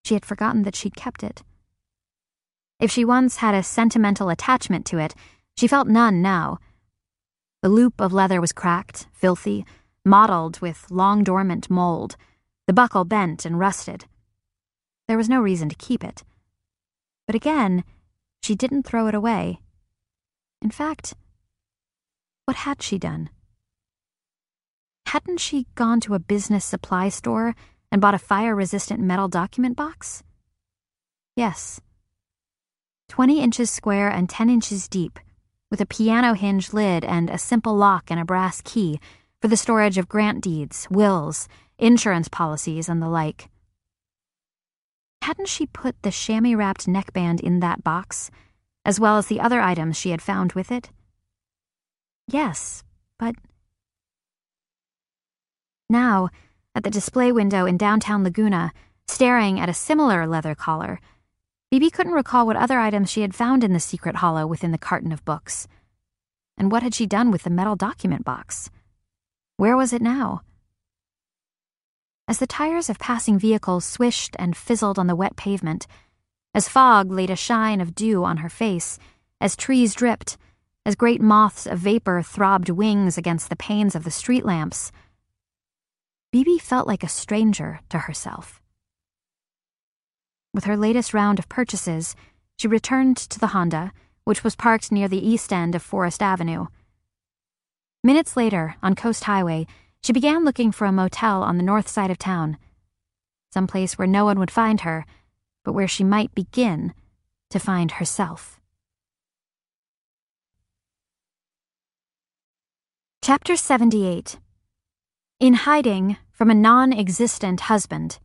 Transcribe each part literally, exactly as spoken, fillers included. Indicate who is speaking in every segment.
Speaker 1: She had forgotten that she'd kept it. If she once had a sentimental attachment to it, she felt none now. The loop of leather was cracked, filthy, mottled with long-dormant mold, the buckle bent and rusted. There was no reason to keep it. But again, she didn't throw it away. In fact, what had she done? Hadn't she gone to a business supply store and bought a fire-resistant metal document box? Yes. Twenty inches square and ten inches deep, with a piano hinge lid and a simple lock and a brass key for the storage of grant deeds, wills, insurance policies, and the like. Hadn't she put the chamois-wrapped neckband in that box, as well as the other items she had found with it? Yes, but... Now, at the display window in downtown Laguna, staring at a similar leather collar, Bibi couldn't recall what other items she had found in the secret hollow within the carton of books. And what had she done with the metal document box? Where was it now? As the tires of passing vehicles swished and fizzled on the wet pavement, as fog laid a shine of dew on her face, as trees dripped, as great moths of vapor throbbed wings against the panes of the street lamps, Bibi felt like a stranger to herself. With her latest round of purchases, she returned to the Honda, which was parked near the east end of Forest Avenue. Minutes later, on Coast Highway, she began looking for a motel on the north side of town, someplace where no one would find her, but where she might begin to find herself. Chapter seventy-eight. In Hiding from a Non-Existent Husband.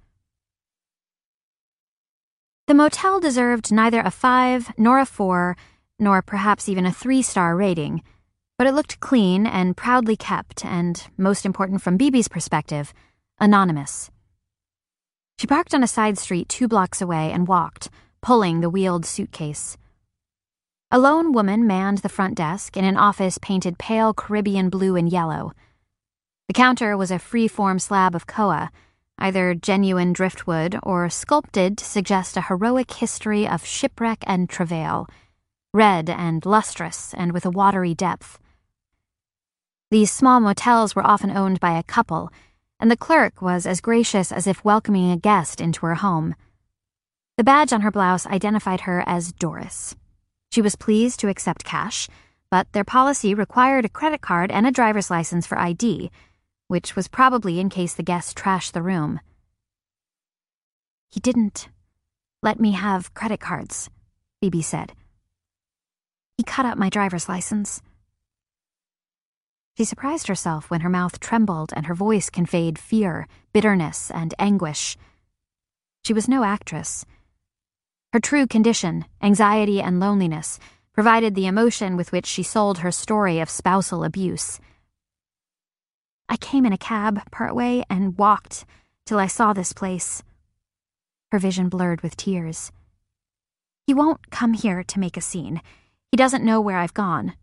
Speaker 1: The motel deserved neither a five, nor a four, nor perhaps even a three-star rating, but it looked clean and proudly kept and, most important from Bibi's perspective, anonymous. She parked on a side street two blocks away and walked, pulling the wheeled suitcase. A lone woman manned the front desk in an office painted pale Caribbean blue and yellow. The counter was a free-form slab of koa, either genuine driftwood or sculpted to suggest a heroic history of shipwreck and travail, red and lustrous and with a watery depth. These small motels were often owned by a couple, and the clerk was as gracious as if welcoming a guest into her home. The badge on her blouse identified her as Doris. She was pleased to accept cash, but their policy required a credit card and a driver's license for I D, which was probably in case the guest trashed the room. "He didn't let me have credit cards," Bibi said. "He cut up my driver's license." She surprised herself when her mouth trembled and her voice conveyed fear, bitterness, and anguish. She was no actress. Her true condition, anxiety and loneliness, provided the emotion with which she sold her story of spousal abuse. "I came in a cab partway and walked till I saw this place." Her vision blurred with tears. "He won't come here to make a scene. He doesn't know where I've gone."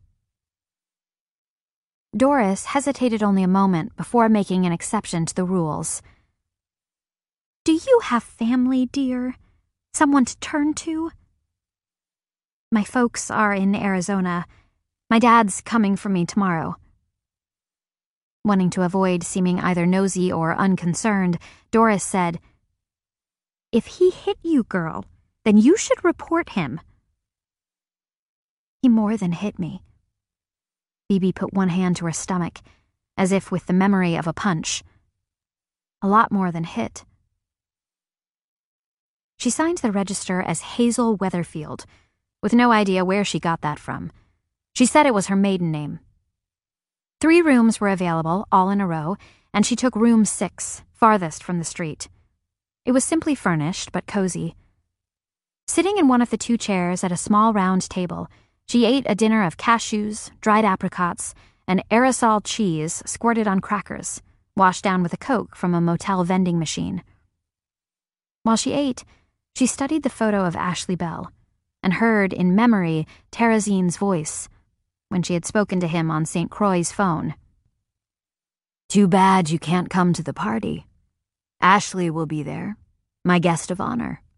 Speaker 1: Doris hesitated only a moment before making an exception to the rules. "Do you have family, dear? Someone to turn to?" "My folks are in Arizona. My dad's coming for me tomorrow." Wanting to avoid seeming either nosy or unconcerned, Doris said, "If he hit you, girl, then you should report him." "He more than hit me." Bibi put one hand to her stomach, as if with the memory of a punch. A lot more than hit. She signed the register as Hazel Weatherfield, with no idea where she got that from. She said it was her maiden name. Three rooms were available, all in a row, and she took room six, farthest from the street. It was simply furnished, but cozy. Sitting in one of the two chairs at a small round table, she ate a dinner of cashews, dried apricots, and aerosol cheese squirted on crackers, washed down with a Coke from a motel vending machine. While she ate, she studied the photo of Ashley Bell, and heard in memory Terrazine's voice, when she had spoken to him on Saint Croix's phone. "Too bad you can't come to the party. Ashley will be there, my guest of honor."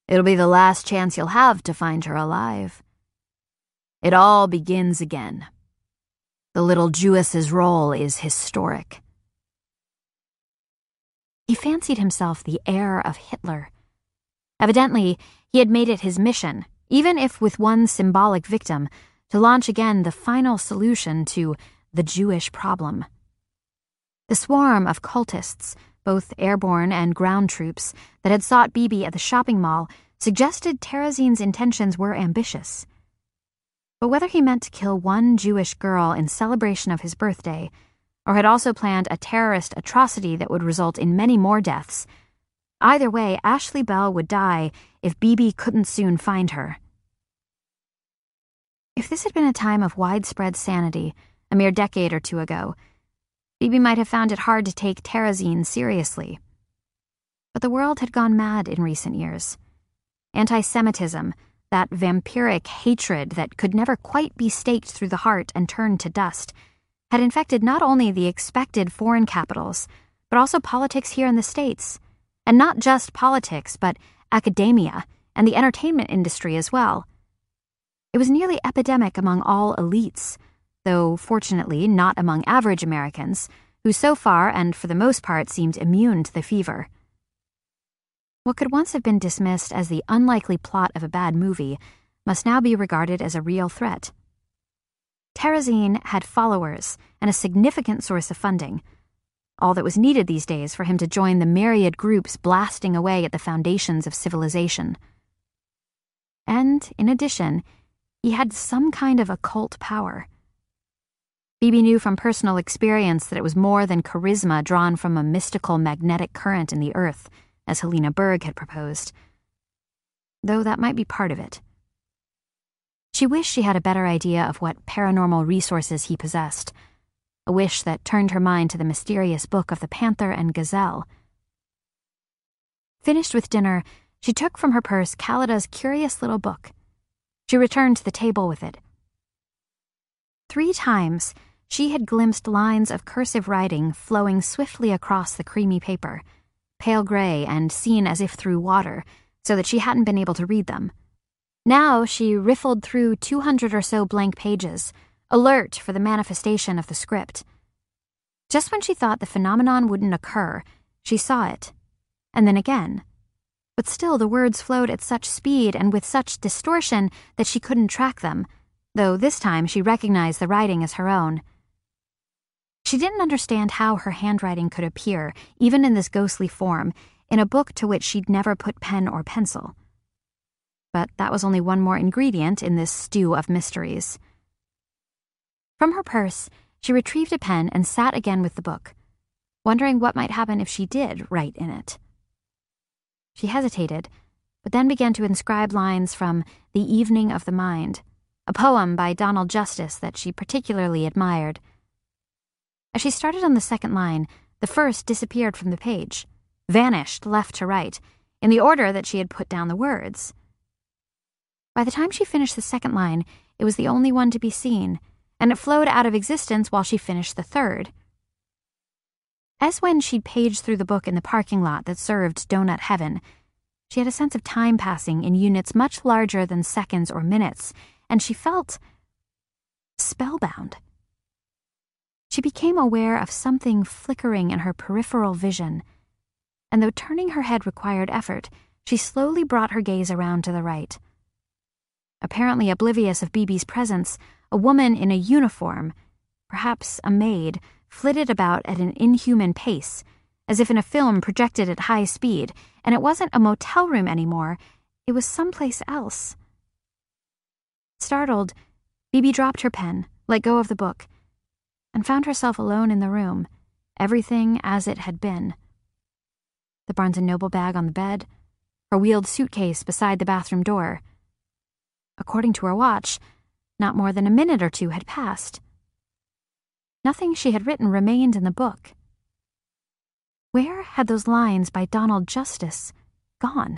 Speaker 1: It'll be the last chance you'll have to find her alive. It all begins again. The little Jewess's role is historic. He fancied himself the heir of Hitler. Evidently, he had made it his mission, even if with one symbolic victim, to launch again the final solution to the Jewish problem. The swarm of cultists, both airborne and ground troops, that had sought Bibi at the shopping mall suggested Terrazine's intentions were ambitious. But whether he meant to kill one Jewish girl in celebration of his birthday, or had also planned a terrorist atrocity that would result in many more deaths, either way, Ashley Bell would die if Bibi couldn't soon find her. If this had been a time of widespread sanity, a mere decade or two ago, Bibi might have found it hard to take Terrazine seriously. But the world had gone mad in recent years. Anti-Semitism, that vampiric hatred that could never quite be staked through the heart and turned to dust, had infected not only the expected foreign capitals, but also politics here in the States. And not just politics, but academia and the entertainment industry as well. It was nearly epidemic among all elites, though fortunately not among average Americans, who so far and for the most part seemed immune to the fever. What could once have been dismissed as the unlikely plot of a bad movie must now be regarded as a real threat. Terrazine had followers and a significant source of funding, all that was needed these days for him to join the myriad groups blasting away at the foundations of civilization. And, in addition, he had some kind of occult power. Bibi knew from personal experience that it was more than charisma drawn from a mystical magnetic current in the earth, as Helena Berg had proposed. Though that might be part of it. She wished she had a better idea of what paranormal resources he possessed, a wish that turned her mind to the mysterious book of the Panther and Gazelle. Finished with dinner, she took from her purse Callada's curious little book. She returned to the table with it. Three times, she had glimpsed lines of cursive writing flowing swiftly across the creamy paper, pale gray and seen as if through water, so that she hadn't been able to read them. Now she riffled through two hundred or so blank pages, alert for the manifestation of the script. Just when she thought the phenomenon wouldn't occur, she saw it, and then again. But still the words flowed at such speed and with such distortion that she couldn't track them, though this time she recognized the writing as her own. She didn't understand how her handwriting could appear, even in this ghostly form, in a book to which she'd never put pen or pencil. But that was only one more ingredient in this stew of mysteries. From her purse, she retrieved a pen and sat again with the book, wondering what might happen if she did write in it. She hesitated, but then began to inscribe lines from The Evening of the Mind, a poem by Donald Justice that she particularly admired. As she started on the second line, the first disappeared from the page, vanished left to right, in the order that she had put down the words. By the time she finished the second line, it was the only one to be seen, and it flowed out of existence while she finished the third. As when she'd paged through the book in the parking lot that served Donut Heaven, she had a sense of time passing in units much larger than seconds or minutes, and she felt spellbound. She became aware of something flickering in her peripheral vision, and though turning her head required effort, she slowly brought her gaze around to the right. Apparently oblivious of Bibi's presence, a woman in a uniform, perhaps a maid, flitted about at an inhuman pace, as if in a film projected at high speed, and it wasn't a motel room anymore, it was someplace else. Startled, Bibi dropped her pen, let go of the book, and found herself alone in the room, everything as it had been. The Barnes and Noble bag on the bed, her wheeled suitcase beside the bathroom door. According to her watch, not more than a minute or two had passed. Nothing she had written remained in the book. Where had those lines by Donald Justice gone?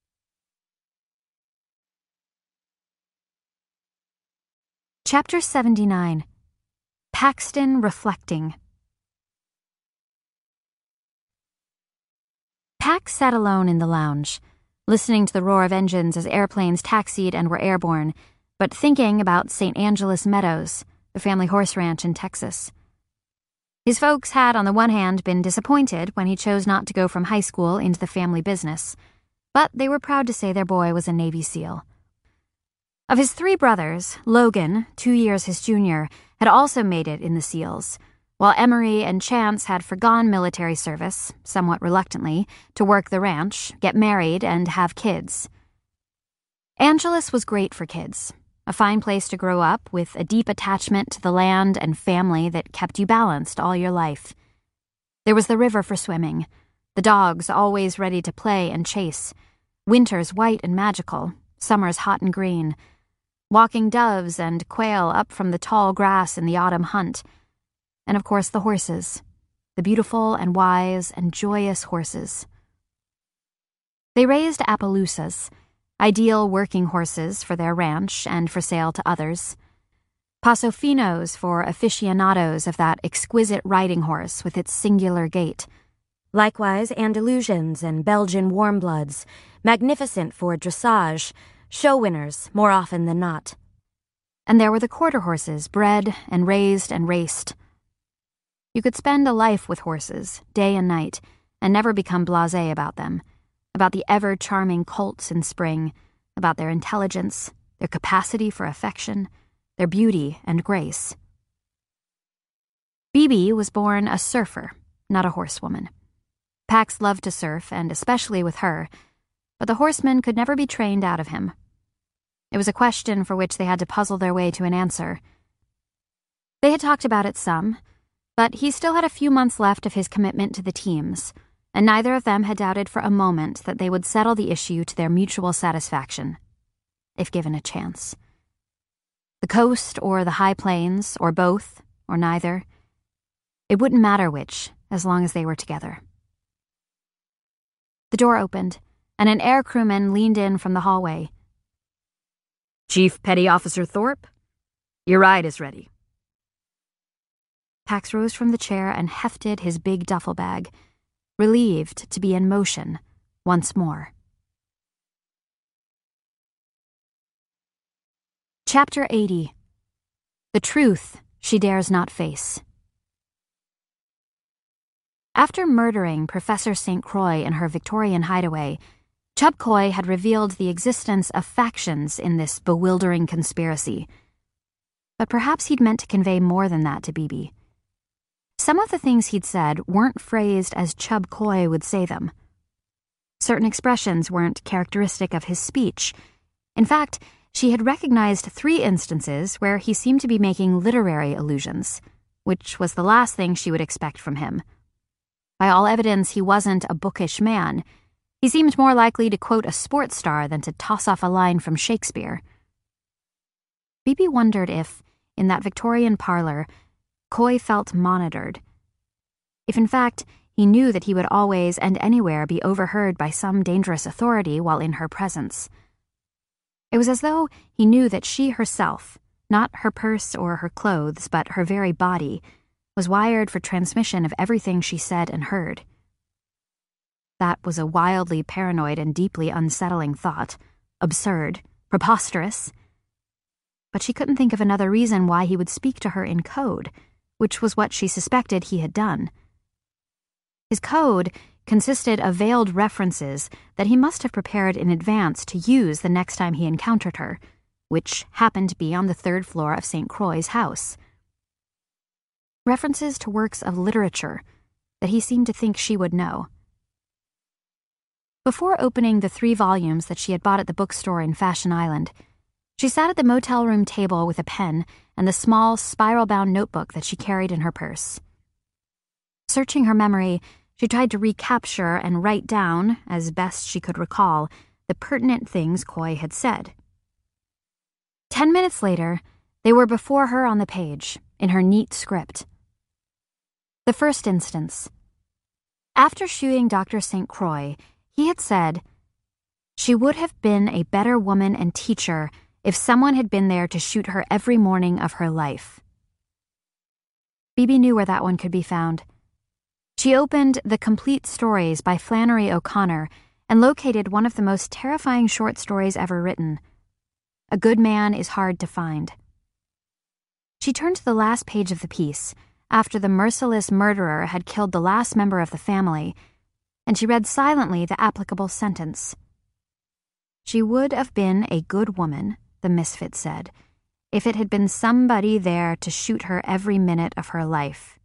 Speaker 1: Chapter seventy-nine. Paxton Reflecting. Pax sat alone in the lounge, listening to the roar of engines as airplanes taxied and were airborne, but thinking about Saint Angeles Meadows, the family horse ranch in Texas. His folks had, on the one hand, been disappointed when he chose not to go from high school into the family business, but they were proud to say their boy was a Navy SEAL. Of his three brothers, Logan, two years his junior, had also made it in the SEALs, while Emery and Chance had forgone military service, somewhat reluctantly, to work the ranch, get married, and have kids. Angeles was great for kids, a fine place to grow up with a deep attachment to the land and family that kept you balanced all your life. There was the river for swimming, the dogs always ready to play and chase, winters white and magical, summers hot and green, walking doves and quail up from the tall grass in the autumn hunt, and of course the horses, the beautiful and wise and joyous horses. They raised Appaloosas, ideal working horses for their ranch and for sale to others, Paso Finos for aficionados of that exquisite riding horse with its singular gait, likewise Andalusians and Belgian warmbloods, magnificent for dressage, show winners more often than not. And there were the quarter horses bred and raised and raced. You could spend a life with horses, day and night, and never become blasé about them, about the ever-charming colts in spring, about their intelligence, their capacity for affection, their beauty and grace. Bibi was born a surfer, not a horsewoman. Pax loved to surf, and especially with her, but the horsemen could never be trained out of him. It was a question for which they had to puzzle their way to an answer. They had talked about it some, but he still had a few months left of his commitment to the teams, and neither of them had doubted for a moment that they would settle the issue to their mutual satisfaction, if given a chance. The coast or the high plains, or both, or neither. It wouldn't matter which, as long as they were together. The door opened, and an air crewman leaned in from the hallway.
Speaker 2: Chief Petty Officer Thorpe, your ride is ready.
Speaker 1: Pax rose from the chair and hefted his big duffel bag, relieved to be in motion once more. Chapter eighty. The Truth She Dares Not Face. After murdering Professor Saint Croix in her Victorian hideaway, Chub Coy had revealed the existence of factions in this bewildering conspiracy. But perhaps he'd meant to convey more than that to Bibi. Some of the things he'd said weren't phrased as Chub Coy would say them. Certain expressions weren't characteristic of his speech. In fact, she had recognized three instances where he seemed to be making literary allusions, which was the last thing she would expect from him. By all evidence, he wasn't a bookish man. He seemed more likely to quote a sports star than to toss off a line from Shakespeare. Bibi wondered if, in that Victorian parlor, Coy felt monitored. If in fact, he knew that he would always and anywhere be overheard by some dangerous authority while in her presence. It was as though he knew that she herself, not her purse or her clothes, but her very body, was wired for transmission of everything she said and heard. That was a wildly paranoid and deeply unsettling thought, absurd, preposterous. But she couldn't think of another reason why he would speak to her in code, which was what she suspected he had done. His code consisted of veiled references that he must have prepared in advance to use the next time he encountered her, which happened to be on the third floor of Saint Croix's house. References to works of literature that he seemed to think she would know. Before opening the three volumes that she had bought at the bookstore in Fashion Island, she sat at the motel room table with a pen and the small, spiral-bound notebook that she carried in her purse. Searching her memory, she tried to recapture and write down, as best she could recall, the pertinent things Coy had said. Ten minutes later, they were before her on the page, in her neat script. The first instance. After shooting Doctor Saint Croix, he had said, "She would have been a better woman and teacher if someone had been there to shoot her every morning of her life." Bibi knew where that one could be found. She opened The Complete Stories by Flannery O'Connor and located one of the most terrifying short stories ever written. A Good Man is Hard to Find. She turned to the last page of the piece, after the merciless murderer had killed the last member of the family, and she read silently the applicable sentence. She would have been a good woman, the misfit said, if it had been somebody there to shoot her every minute of her life.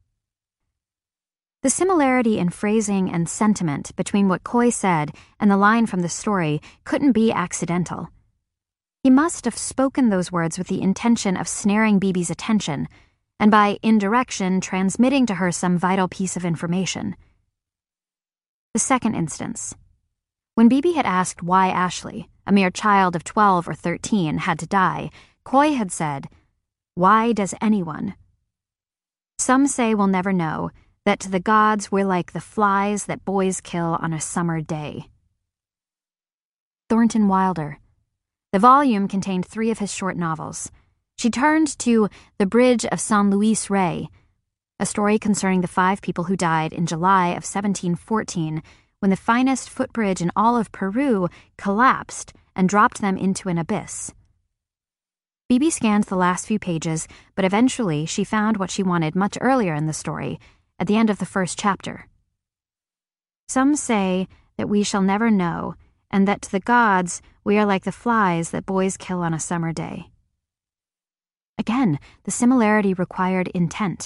Speaker 1: The similarity in phrasing and sentiment between what Coy said and the line from the story couldn't be accidental. He must have spoken those words with the intention of snaring Beebe's attention, and by indirection transmitting to her some vital piece of information. The second instance. When Beebe had asked why Ashley, a mere child of twelve or thirteen, had to die, Coy had said, "Why does anyone? Some say we'll never know, that to the gods we're like the flies that boys kill on a summer day." Thornton Wilder. The volume contained three of his short novels. She turned to The Bridge of San Luis Rey, a story concerning the five people who died in July of seventeen fourteen when the finest footbridge in all of Peru collapsed and dropped them into an abyss. Beebe scanned the last few pages, but eventually she found what she wanted much earlier in the story, at the end of the first chapter. Some say that we shall never know, and that to the gods we are like the flies that boys kill on a summer day. Again, the similarity required intent.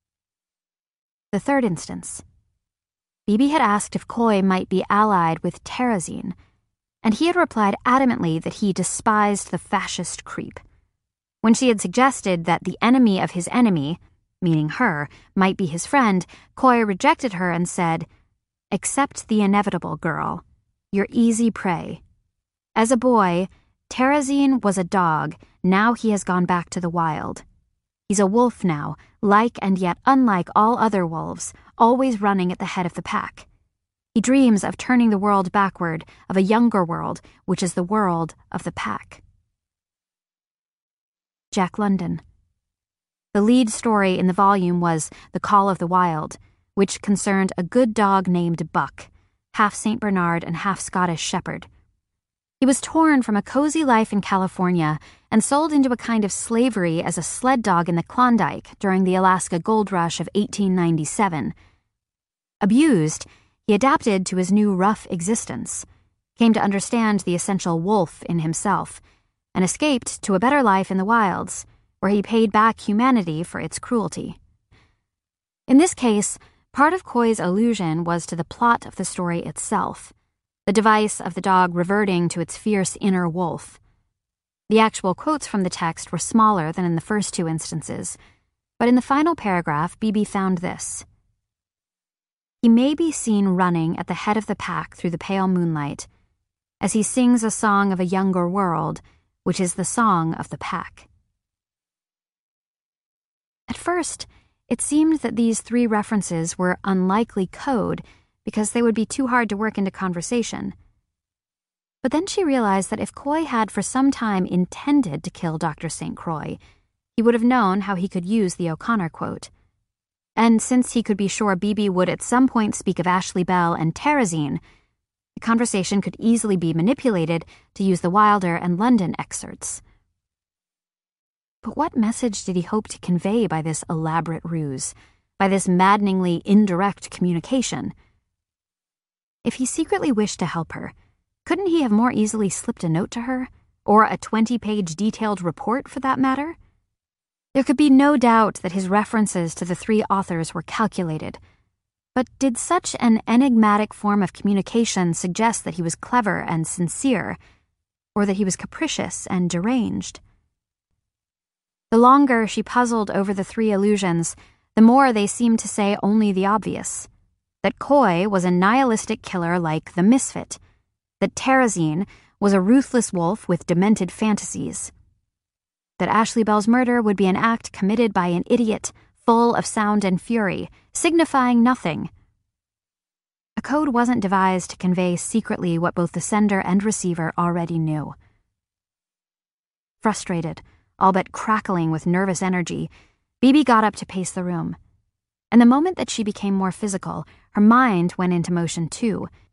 Speaker 1: The third instance. Beebe had asked if Coy might be allied with Terezin, and he had replied adamantly that he despised the fascist creep. When she had suggested that the enemy of his enemy, meaning her, might be his friend, Coy rejected her and said, "Accept the inevitable, girl. You're easy prey. As a boy, Terezin was a dog. Now he has gone back to the wild. He's a wolf now, like and yet unlike all other wolves, always running at the head of the pack. He dreams of turning the world backward, of a younger world, which is the world of the pack." Jack London. The lead story in the volume was The Call of the Wild, which concerned a good dog named Buck, half Saint Bernard and half Scottish Shepherd. He was torn from a cozy life in California and sold into a kind of slavery as a sled dog in the Klondike during the Alaska Gold Rush of eighteen ninety-seven. Abused, he adapted to his new rough existence, came to understand the essential wolf in himself, and escaped to a better life in the wilds, where he paid back humanity for its cruelty. In this case, part of Coy's allusion was to the plot of the story itself, the device of the dog reverting to its fierce inner wolf. The actual quotes from the text were smaller than in the first two instances, but in the final paragraph, Beebe found this. He may be seen running at the head of the pack through the pale moonlight, as he sings a song of a younger world, which is the song of the pack. At first, it seemed that these three references were unlikely code because they would be too hard to work into conversation. But then she realized that if Coy had for some time intended to kill Doctor Saint Croix, he would have known how he could use the O'Connor quote. And since he could be sure Beebe would at some point speak of Ashley Bell and Terezin, the conversation could easily be manipulated to use the Wilder and London excerpts. But what message did he hope to convey by this elaborate ruse, by this maddeningly indirect communication? If he secretly wished to help her, couldn't he have more easily slipped a note to her, or a twenty-page detailed report for that matter? There could be no doubt that his references to the three authors were calculated, but did such an enigmatic form of communication suggest that he was clever and sincere, or that he was capricious and deranged? The longer she puzzled over the three allusions, the more they seemed to say only the obvious. That Coy was a nihilistic killer like the Misfit, that Terezin was a ruthless wolf with demented fantasies, that Ashley Bell's murder would be an act committed by an idiot full of sound and fury, signifying nothing. A code wasn't devised to convey secretly what both the sender and receiver already knew. Frustrated, all but crackling with nervous energy, Beebe got up to pace the room. And the moment that she became more physical, her mind went into motion too.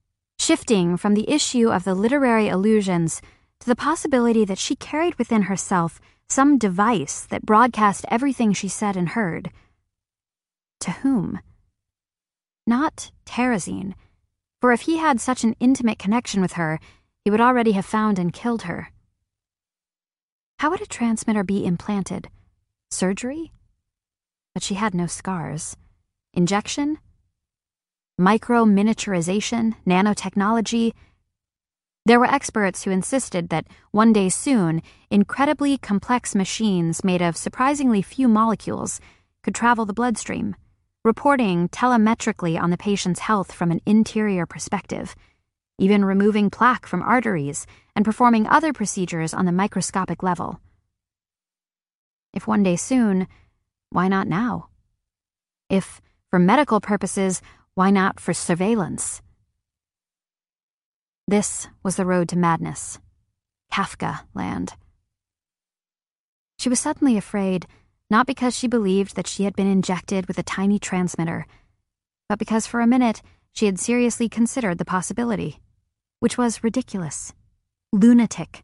Speaker 1: shifting from the issue of the literary illusions to the possibility that she carried within herself some device that broadcast everything she said and heard. To whom? Not Terezin, for if he had such an intimate connection with her, he would already have found and killed her. How would a transmitter be implanted? Surgery? But she had no scars. Injection? Micro-miniaturization? Nanotechnology? There were experts who insisted that one day soon, incredibly complex machines made of surprisingly few molecules could travel the bloodstream, reporting telemetrically on the patient's health from an interior perspective, even removing plaque from arteries and performing other procedures on the microscopic level. If one day soon, why not now? If for medical purposes, why not for surveillance? This was the road to madness. Kafka land. She was suddenly afraid, not because she believed that she had been injected with a tiny transmitter, but because for a minute she had seriously considered the possibility, which was ridiculous, lunatic.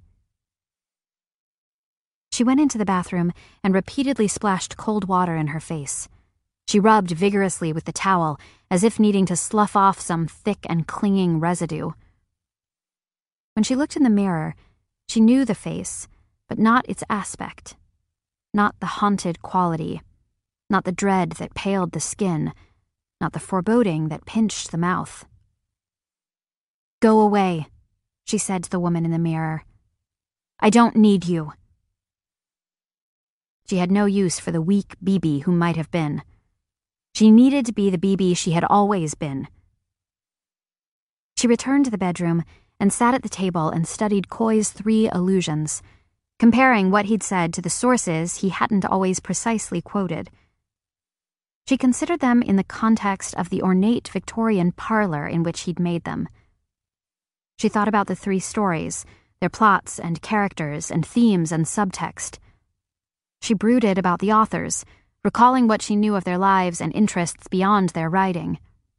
Speaker 1: She went into the bathroom and repeatedly splashed cold water in her face. She rubbed vigorously with the towel, as if needing to slough off some thick and clinging residue. When she looked in the mirror, she knew the face, but not its aspect. Not the haunted quality, not the dread that paled the skin, not the foreboding that pinched the mouth. "Go away," she said to the woman in the mirror. "I don't need you." She had no use for the weak B B who might have been. She needed to be the B B she had always been. She returned to the bedroom and sat at the table and studied Coy's three illusions, comparing what he'd said to the sources he hadn't always precisely quoted. She considered them in the context of the ornate Victorian parlor in which he'd made them. She thought about the three stories, their plots and characters and themes and subtext. She brooded about the authors, recalling what she knew of their lives and interests beyond their writing.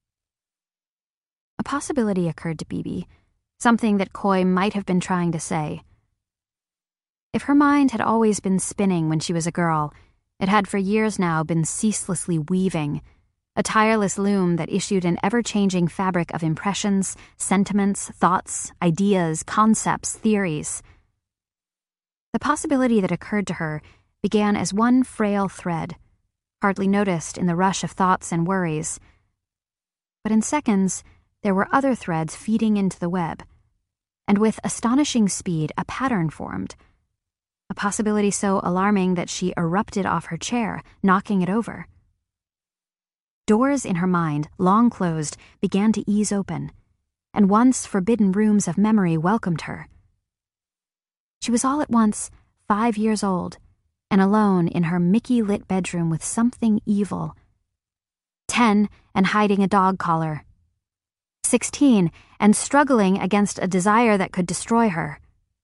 Speaker 1: A possibility occurred to Bibi, something that Coy might have been trying to say. If her mind had always been spinning when she was a girl, it had for years now been ceaselessly weaving, a tireless loom that issued an ever-changing fabric of impressions, sentiments, thoughts, ideas, concepts, theories. The possibility that occurred to her began as one frail thread, hardly noticed in the rush of thoughts and worries. But in seconds, there were other threads feeding into the web, and with astonishing speed a pattern formed, a possibility so alarming that she erupted off her chair, knocking it over. Doors in her mind, long closed, began to ease open, and once forbidden rooms of memory welcomed her. She was all at once five years old, and alone in her Mickey-lit bedroom with something evil. Ten, and hiding a dog collar. Sixteen, and struggling against a desire that could destroy her.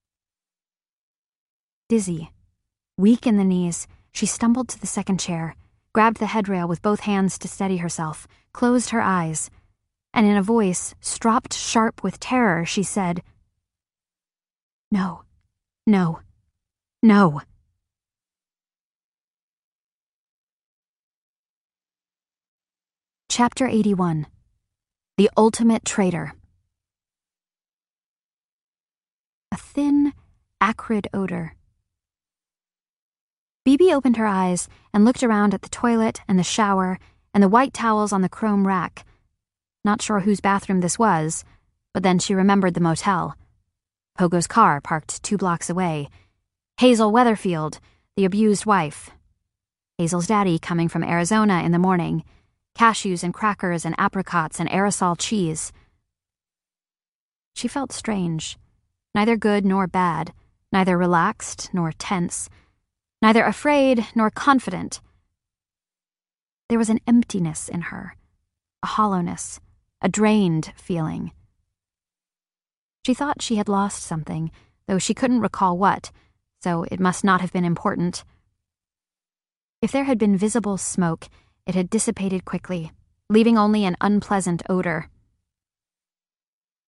Speaker 1: Dizzy, weak in the knees, she stumbled to the second chair, grabbed the headrail with both hands to steady herself, closed her eyes, and in a voice stropped sharp with terror, she said, "No, no, no." Chapter eighty-one. The Ultimate Traitor. A thin, acrid odor. Bibi opened her eyes and looked around at the toilet and the shower and the white towels on the chrome rack. Not sure whose bathroom this was, but then she remembered the motel. Pogo's car parked two blocks away. Hazel Weatherfield, the abused wife. Hazel's daddy coming from Arizona in the morning. Cashews and crackers and apricots and aerosol cheese. She felt strange, neither good nor bad, neither relaxed nor tense, neither afraid nor confident. There was an emptiness in her, a hollowness, a drained feeling. She thought she had lost something, though she couldn't recall what, so it must not have been important. If there had been visible smoke, it had dissipated quickly, leaving only an unpleasant odor.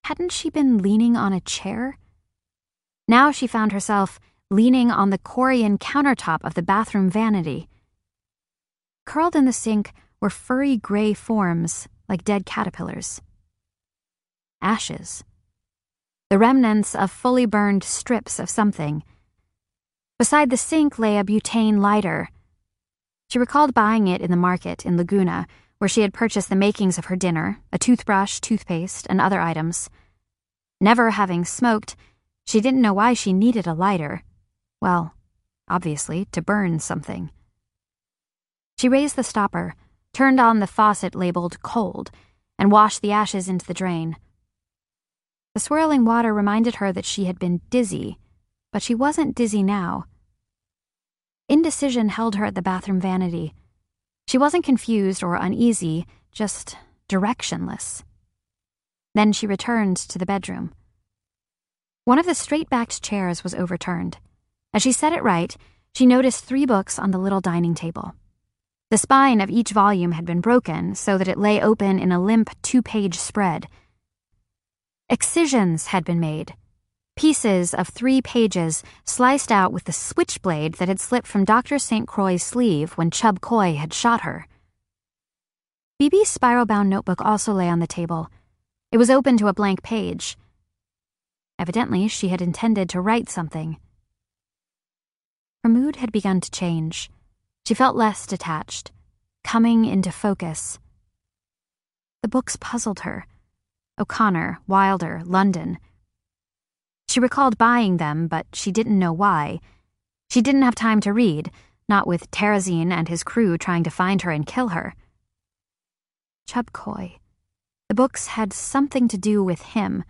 Speaker 1: hadn't she been leaning on a chair? Now she found herself leaning on the Corian countertop of the bathroom vanity. Curled in the sink were furry gray forms like dead caterpillars. Ashes. The remnants of fully burned strips of something. Beside the sink lay a butane lighter. She recalled buying it in the market in Laguna, where she had purchased the makings of her dinner, a toothbrush, toothpaste, and other items. Never having smoked, she didn't know why she needed a lighter. Well, obviously, to burn something. She raised the stopper, turned on the faucet labeled cold, and washed the ashes into the drain. The swirling water reminded her that she had been dizzy, but she wasn't dizzy now. Indecision held her at the bathroom vanity. She wasn't confused or uneasy, just directionless. Then she returned to the bedroom. One of the straight-backed chairs was overturned. As she set it right, she noticed three books on the little dining table. The spine of each volume had been broken so that it lay open in a limp two-page spread. Excisions had been made. Pieces of three pages sliced out with the switchblade that had slipped from Doctor Saint Croix's sleeve when Chub Coy had shot her. Beebe's spiral-bound notebook also lay on the table. It was open to a blank page. Evidently, she had intended to write something. Her mood had begun to change. She felt less detached, coming into focus. The books puzzled her. O'Connor, Wilder, London. She recalled buying them, but she didn't know why. She didn't have time to read, not with Terrazine and his crew trying to find her and kill her. Chub Coy. The books had something to do with him.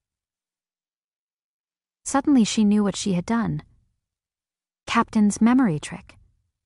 Speaker 1: Suddenly she knew what she had done. Captain's memory trick.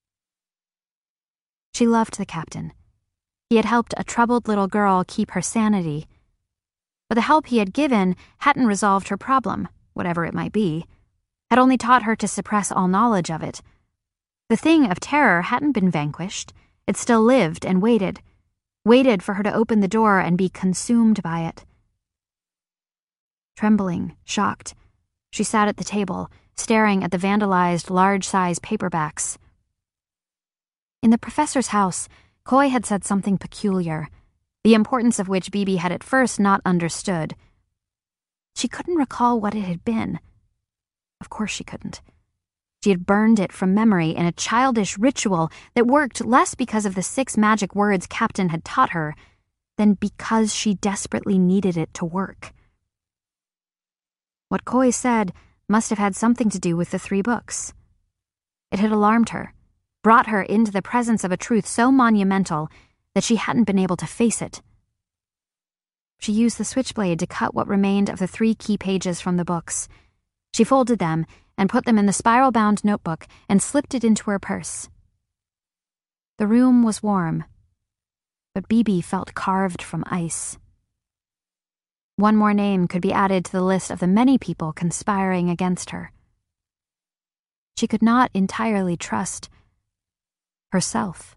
Speaker 1: She loved the captain. He had helped a troubled little girl keep her sanity. But the help he had given hadn't resolved her problem, whatever it might be, had only taught her to suppress all knowledge of it. The thing of terror hadn't been vanquished. It still lived and waited, waited for her to open the door and be consumed by it. Trembling, shocked, she sat at the table, staring at the vandalized large-size paperbacks. In the professor's house, Coy had said something peculiar, the importance of which Beebe had at first not understood. She couldn't recall what it had been. Of course she couldn't. She had burned it from memory in a childish ritual that worked less because of the six magic words Captain had taught her than because she desperately needed it to work. What Coy said must have had something to do with the three books. It had alarmed her, brought her into the presence of a truth so monumental that she hadn't been able to face it. She used the switchblade to cut what remained of the three key pages from the books. She folded them and put them in the spiral-bound notebook and slipped it into her purse. The room was warm, but Beebe felt carved from ice. One more name could be added to the list of the many people conspiring against her. She could not entirely trust herself.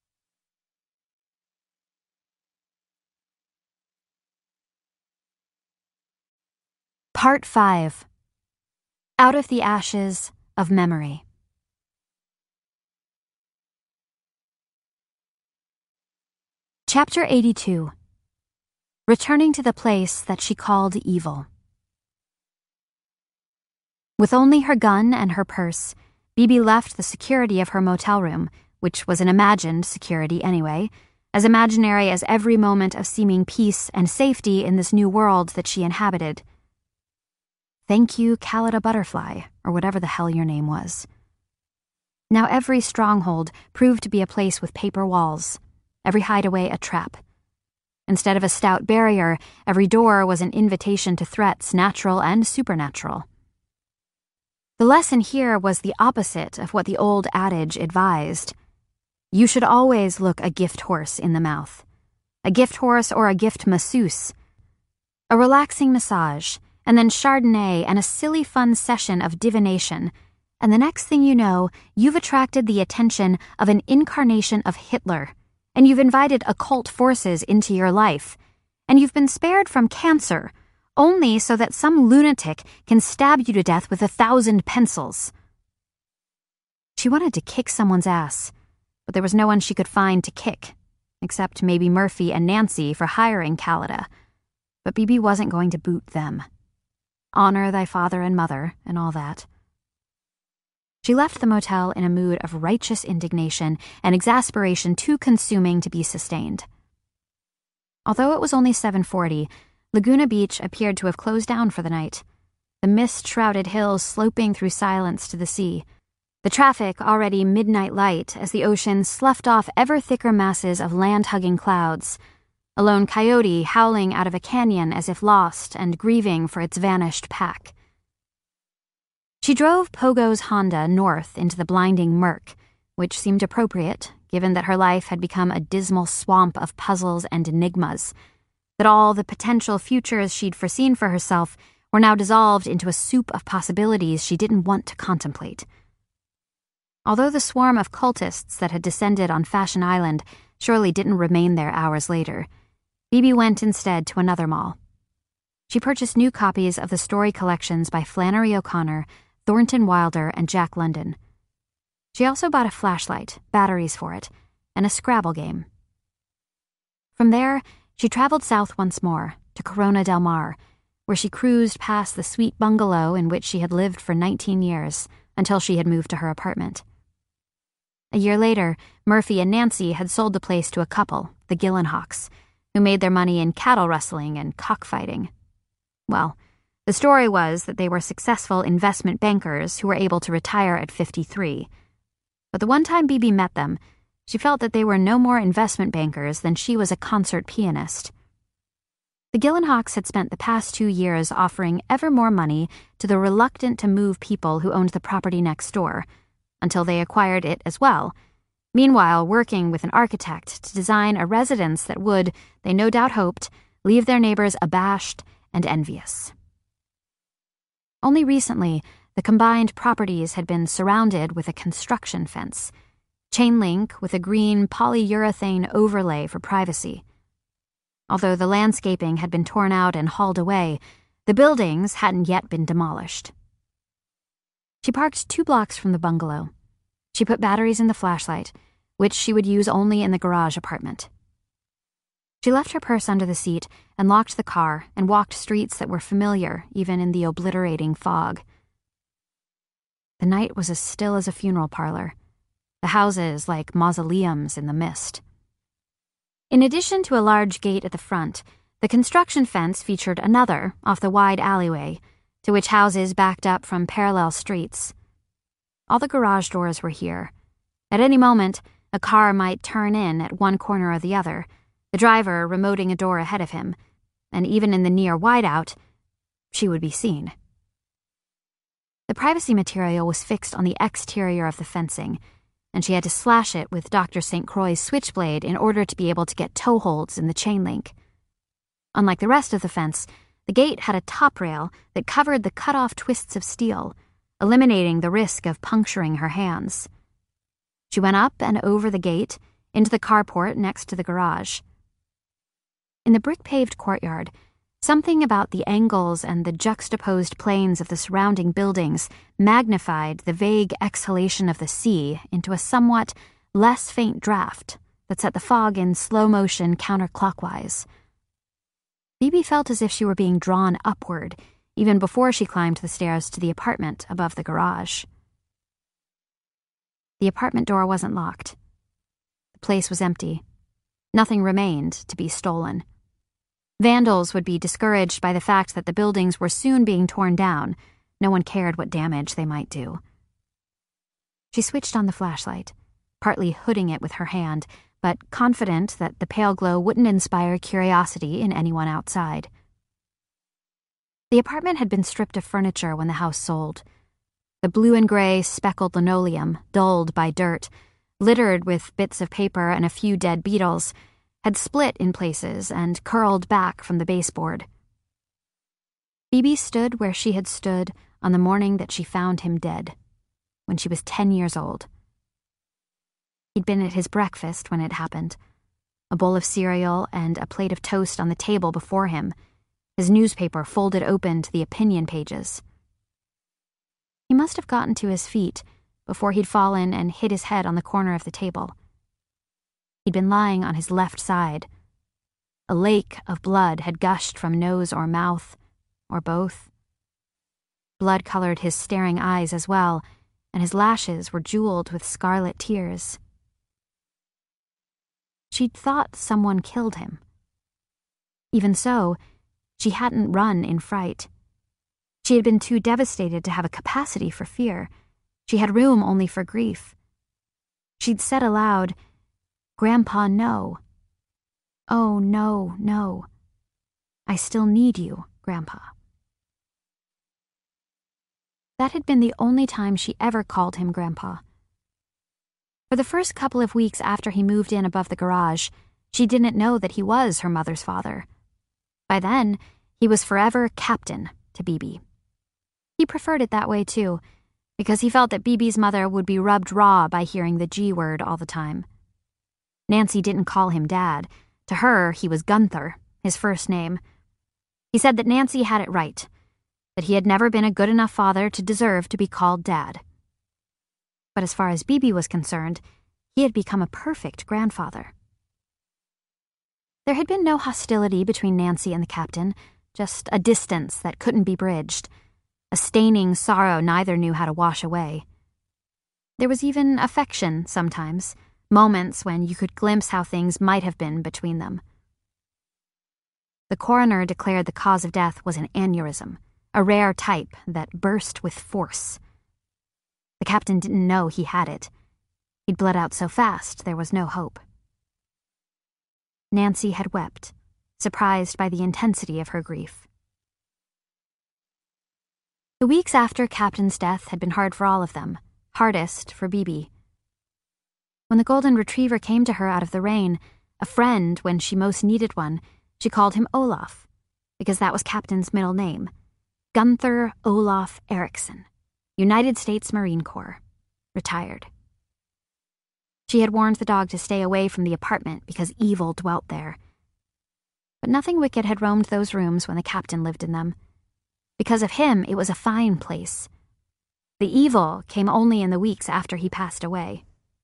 Speaker 1: Part five. Out of the Ashes of Memory. Chapter eighty-two. Returning to the place that she called evil. With only her gun and her purse, Beebe left the security of her motel room, which was an imagined security anyway, as imaginary as every moment of seeming peace and safety in this new world that she inhabited. Thank you, Callida Butterfly, or whatever the hell your name was. Now every stronghold proved to be a place with paper walls, every hideaway a trap. Instead of a stout barrier, every door was an invitation to threats, natural and supernatural. The lesson here was the opposite of what the old adage advised. You should always look a gift horse in the mouth. A gift horse or a gift masseuse. A relaxing massage, and then Chardonnay and a silly fun session of divination, and the next thing you know, you've attracted the attention of an incarnation of Hitler, and you've invited occult forces into your life, and you've been spared from cancer, only so that some lunatic can stab you to death with a thousand pencils. She wanted to kick someone's ass, but there was no one she could find to kick, except maybe Murphy and Nancy for hiring Callida. But Bebe wasn't going to boot them. Honor thy father and mother, and all that. She left the motel in a mood of righteous indignation and exasperation too consuming to be sustained. Although it was only seven forty, Laguna Beach appeared to have closed down for the night, the mist-shrouded hills sloping through silence to the sea, the traffic already midnight light as the ocean sloughed off ever thicker masses of land-hugging clouds, a lone coyote howling out of a canyon as if lost and grieving for its vanished pack. She drove Pogo's Honda north into the blinding murk, which seemed appropriate given that her life had become a dismal swamp of puzzles and enigmas, that all the potential futures she'd foreseen for herself were now dissolved into a soup of possibilities she didn't want to contemplate. Although the swarm of cultists that had descended on Fashion Island surely didn't remain there hours later, Bebe went instead to another mall. She purchased new copies of the story collections by Flannery O'Connor, Thornton Wilder, and Jack London. She also bought a flashlight, batteries for it, and a Scrabble game. From there, she traveled south once more, to Corona del Mar, where she cruised past the sweet bungalow in which she had lived for nineteen years, until she had moved to her apartment. A year later, Murphy and Nancy had sold the place to a couple, the Gillenhawks, who made their money in cattle rustling and cockfighting. Well, the story was that they were successful investment bankers who were able to retire at fifty-three. But the one time Bebe met them, she felt that they were no more investment bankers than she was a concert pianist. The Gillenhawks had spent the past two years offering ever more money to the reluctant-to-move people who owned the property next door, until they acquired it as well, meanwhile working with an architect to design a residence that would, they no doubt hoped, leave their neighbors abashed and envious. Only recently, the combined properties had been surrounded with a construction fence, chain link with a green polyurethane overlay for privacy. Although the landscaping had been torn out and hauled away, the buildings hadn't yet been demolished. She parked two blocks from the bungalow. She put batteries in the flashlight, which she would use only in the garage apartment. She left her purse under the seat and locked the car and walked streets that were familiar even in the obliterating fog. The night was as still as a funeral parlor, the houses like mausoleums in the mist. In addition to a large gate at the front, the construction fence featured another off the wide alleyway, to which houses backed up from parallel streets. All the garage doors were here. At any moment, a car might turn in at one corner or the other, the driver remoting a door ahead of him, and even in the near wideout, she would be seen. The privacy material was fixed on the exterior of the fencing, and she had to slash it with Doctor Saint Croix's switchblade in order to be able to get toe holds in the chain link. Unlike the rest of the fence, the gate had a top rail that covered the cut-off twists of steel, eliminating the risk of puncturing her hands. She went up and over the gate, into the carport next to the garage. In the brick-paved courtyard, something about the angles and the juxtaposed planes of the surrounding buildings magnified the vague exhalation of the sea into a somewhat less faint draft that set the fog in slow motion counterclockwise. Bebe felt as if she were being drawn upward, even before she climbed the stairs to the apartment above the garage. The apartment door wasn't locked. The place was empty. Nothing remained to be stolen. Vandals would be discouraged by the fact that the buildings were soon being torn down. No one cared what damage they might do. She switched on the flashlight, partly hooding it with her hand, but confident that the pale glow wouldn't inspire curiosity in anyone outside. The apartment had been stripped of furniture when the house sold. The blue and gray speckled linoleum, dulled by dirt, littered with bits of paper and a few dead beetles, had split in places and curled back from the baseboard. Bebe stood where she had stood on the morning that she found him dead, when she was ten years old. He'd been at his breakfast when it happened, a bowl of cereal and a plate of toast on the table before him, his newspaper folded open to the opinion pages. He must have gotten to his feet before he'd fallen and hit his head on the corner of the table. He'd been lying on his left side. A lake of blood had gushed from nose or mouth, or both. Blood colored his staring eyes as well, and his lashes were jeweled with scarlet tears. She'd thought someone killed him. Even so, she hadn't run in fright. She had been too devastated to have a capacity for fear. She had room only for grief. She'd said aloud, "Grandpa, no. Oh, no, no. I still need you, Grandpa." That had been the only time she ever called him Grandpa. For the first couple of weeks after he moved in above the garage, she didn't know that he was her mother's father. By then, he was forever Captain to Bebe. He preferred it that way, too, because he felt that Bebe's mother would be rubbed raw by hearing the G word all the time. Nancy didn't call him Dad. To her, he was Gunther, his first name. He said that Nancy had it right, that he had never been a good enough father to deserve to be called Dad. But as far as Bebe was concerned, he had become a perfect grandfather. There had been no hostility between Nancy and the captain, just a distance that couldn't be bridged, a staining sorrow neither knew how to wash away. There was even affection sometimes, moments when you could glimpse how things might have been between them. The coroner declared the cause of death was an aneurysm, a rare type that burst with force. The captain didn't know he had it. He'd bled out so fast there was no hope. Nancy had wept, surprised by the intensity of her grief. The weeks after Captain's death had been hard for all of them, hardest for Bebe. When the golden retriever came to her out of the rain, a friend when she most needed one, she called him Olaf, because that was Captain's middle name, Gunther Olaf Eriksson, United States Marine Corps, retired. She had warned the dog to stay away from the apartment because evil dwelt there. But nothing wicked had roamed those rooms when the captain lived in them. Because of him, it was a fine place. The evil came only in the weeks after he passed away.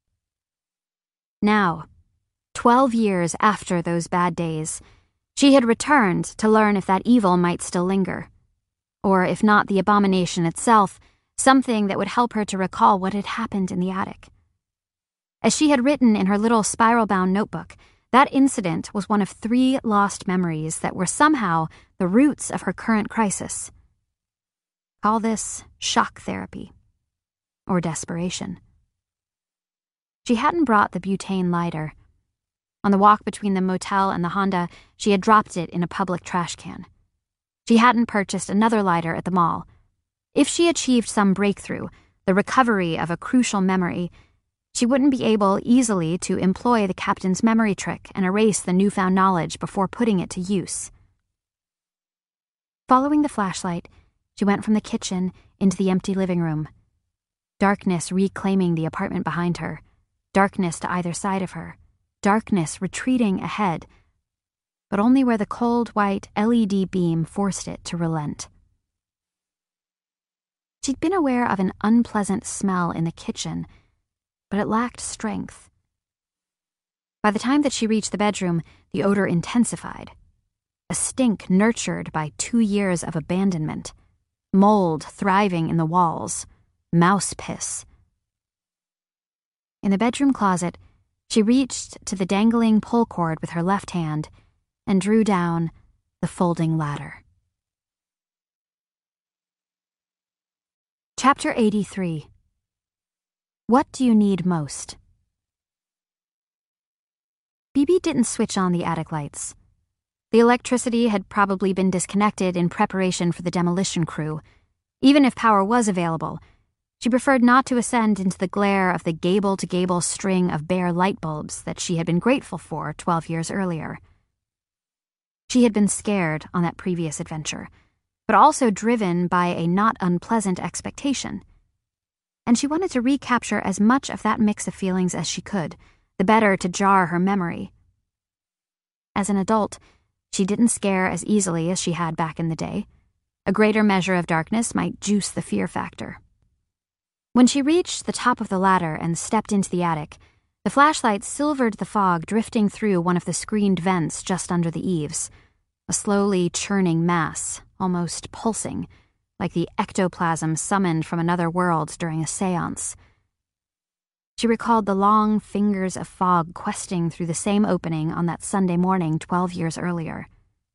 Speaker 1: Now, twelve years after those bad days, she had returned to learn if that evil might still linger. Or if not the abomination itself, something that would help her to recall what had happened in the attic. As she had written in her little spiral-bound notebook, that incident was one of three lost memories that were somehow the roots of her current crisis. Call this shock therapy, or desperation. She hadn't brought the butane lighter. On the walk between the motel and the Honda, she had dropped it in a public trash can. She hadn't purchased another lighter at the mall. If she achieved some breakthrough, the recovery of a crucial memory, she wouldn't be able easily to employ the captain's memory trick and erase the newfound knowledge before putting it to use. Following the flashlight, she went from the kitchen into the empty living room. Darkness reclaiming the apartment behind her, darkness to either side of her, darkness retreating ahead, but only where the cold white L E D beam forced it to relent. She'd been aware of an unpleasant smell in the kitchen, but it lacked strength. By the time that she reached the bedroom, the odor intensified. A stink nurtured by two years of abandonment. Mold thriving in the walls. Mouse piss. In the bedroom closet, she reached to the dangling pull cord with her left hand and drew down the folding ladder. Chapter eighty-three. What do you need most? Bebe didn't switch on the attic lights. The electricity had probably been disconnected in preparation for the demolition crew. Even if power was available, she preferred not to ascend into the glare of the gable-to-gable string of bare light bulbs that she had been grateful for twelve years earlier. She had been scared on that previous adventure, but also driven by a not unpleasant expectation. And she wanted to recapture as much of that mix of feelings as she could, the better to jar her memory. As an adult, She didn't scare as easily as she had back in the day. A greater measure of darkness might juice the fear factor. When she reached the top of the ladder and stepped into the attic, the flashlight silvered the fog drifting through one of the screened vents just under the eaves, a slowly churning mass, almost pulsing, like the ectoplasm summoned from another world during a seance. She recalled the long fingers of fog questing through the same opening on that Sunday morning twelve years earlier.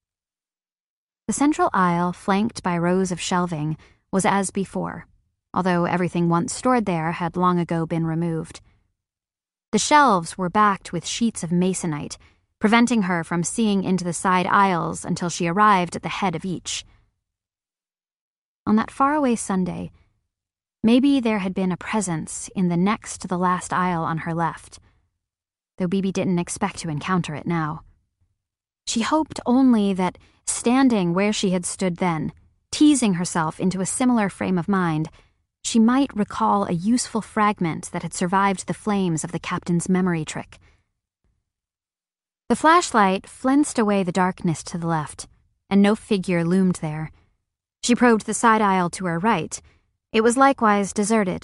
Speaker 1: The central aisle, flanked by rows of shelving, was as before, although everything once stored there had long ago been removed. The shelves were backed with sheets of masonite, preventing her from seeing into the side aisles until she arrived at the head of each. On that faraway Sunday, maybe there had been a presence in the next to the last aisle on her left, though Bibi didn't expect to encounter it now. She hoped only that, standing where she had stood then, teasing herself into a similar frame of mind, she might recall a useful fragment that had survived the flames of the captain's memory trick. The flashlight flensed away the darkness to the left, and no figure loomed there. She probed the side aisle to her right. It was likewise deserted.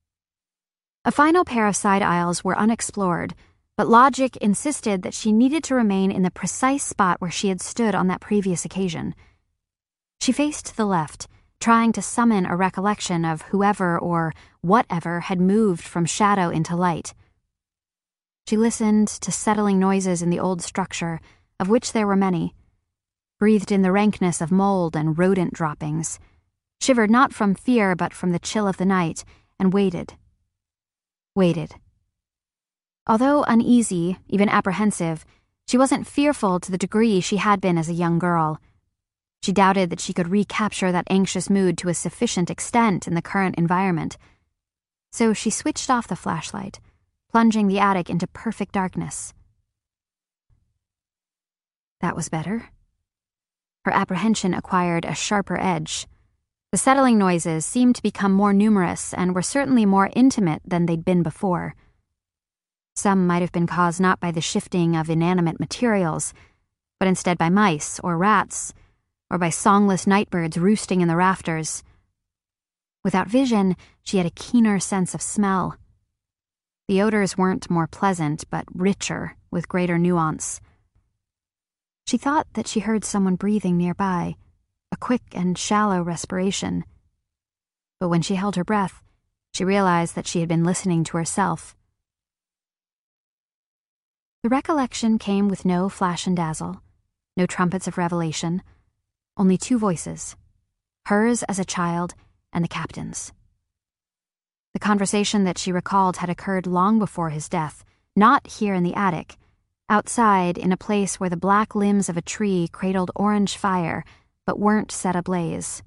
Speaker 1: A final pair of side aisles were unexplored, but logic insisted that she needed to remain in the precise spot where she had stood on that previous occasion. She faced to the left, trying to summon a recollection of whoever or whatever had moved from shadow into light. She listened to settling noises in the old structure, of which there were many, breathed in the rankness of mold and rodent droppings, shivered not from fear but from the chill of the night, and waited. Waited. Although uneasy, even apprehensive, she wasn't fearful to the degree she had been as a young girl. She doubted that she could recapture that anxious mood to a sufficient extent in the current environment. So she switched off the flashlight, plunging the attic into perfect darkness. That was better. Her apprehension acquired a sharper edge. The settling noises seemed to become more numerous and were certainly more intimate than they'd been before. Some might have been caused not by the shifting of inanimate materials, but instead by mice or rats, or by songless nightbirds roosting in the rafters. Without vision, she had a keener sense of smell. The odors weren't more pleasant, but richer, with greater nuance. She thought that she heard someone breathing nearby, a quick and shallow respiration. But when she held her breath, she realized that she had been listening to herself. The recollection came with no flash and dazzle, no trumpets of revelation, only two voices, hers as a child and the captain's. The conversation that she recalled had occurred long before his death, not here in the attic, outside in a place where the black limbs of a tree cradled orange fire but weren't set ablaze.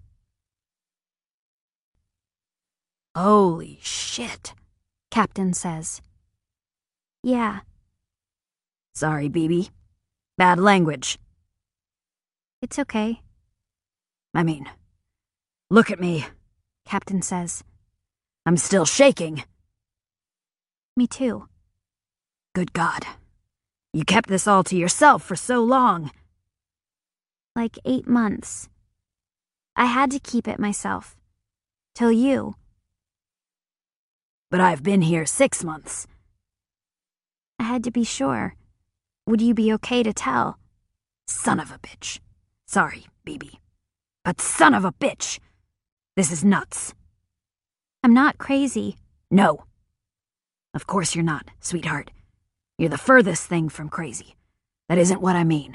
Speaker 2: Holy shit,
Speaker 1: Captain says. Yeah.
Speaker 2: Sorry, Bibi. Bad language.
Speaker 1: It's okay.
Speaker 2: I mean, look at me,
Speaker 1: Captain says.
Speaker 2: I'm still shaking.
Speaker 1: Me too.
Speaker 2: Good God. You kept this all to yourself for so long.
Speaker 1: Like eight months. I had to keep it myself. Till you.
Speaker 2: But I've been here six months.
Speaker 1: I had to be sure. Would you be okay to tell?
Speaker 2: Son of a bitch. Sorry, Bibi. But son of a bitch. This is nuts.
Speaker 1: I'm not crazy.
Speaker 2: No. Of course you're not, sweetheart. You're the furthest thing from crazy. That isn't what I mean.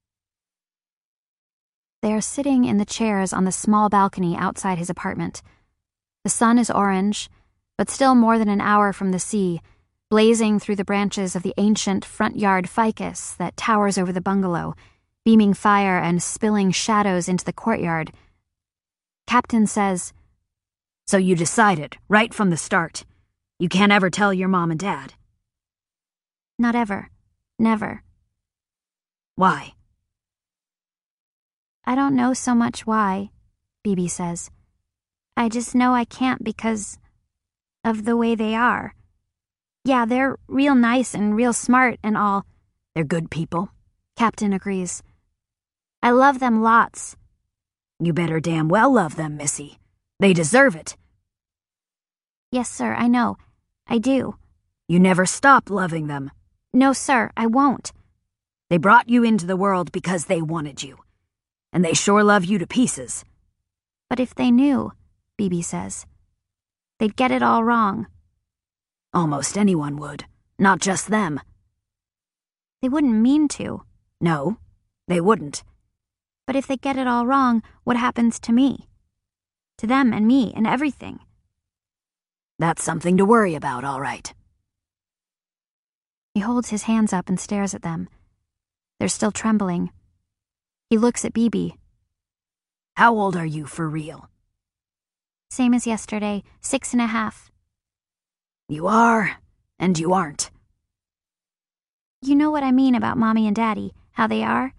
Speaker 1: They are sitting in the chairs on the small balcony outside his apartment. The sun is orange, but still more than an hour from the sea, blazing through the branches of the ancient front yard ficus that towers over the bungalow, beaming fire and spilling shadows into the courtyard. Captain says,
Speaker 2: So you decided, right from the start, you can't ever tell your mom and dad?
Speaker 1: Not ever. Never.
Speaker 2: Why?
Speaker 1: I don't know so much why, Bibi says. I just know I can't because of the way they are. Yeah, they're real nice and real smart and all.
Speaker 2: They're good people,
Speaker 1: Captain agrees. I love them lots.
Speaker 2: You better damn well love them, Missy. They deserve it.
Speaker 1: Yes, sir, I know. I do.
Speaker 2: You never stop loving them.
Speaker 1: No, sir, I won't.
Speaker 2: They brought you into the world because they wanted you. And they sure love you to pieces.
Speaker 1: But if they knew, Bibi says, they'd get it all wrong.
Speaker 2: Almost anyone would, not just them.
Speaker 1: They wouldn't mean to.
Speaker 2: No, they wouldn't.
Speaker 1: But if they get it all wrong, what happens to me? To them and me and everything.
Speaker 2: That's something to worry about, all right.
Speaker 1: He holds his hands up and stares at them. They're still trembling. He looks at Bibi.
Speaker 2: How old are you for real?
Speaker 1: Same as yesterday, six and a half.
Speaker 2: You are, and you aren't.
Speaker 1: You know what I mean about Mommy and Daddy, how they are?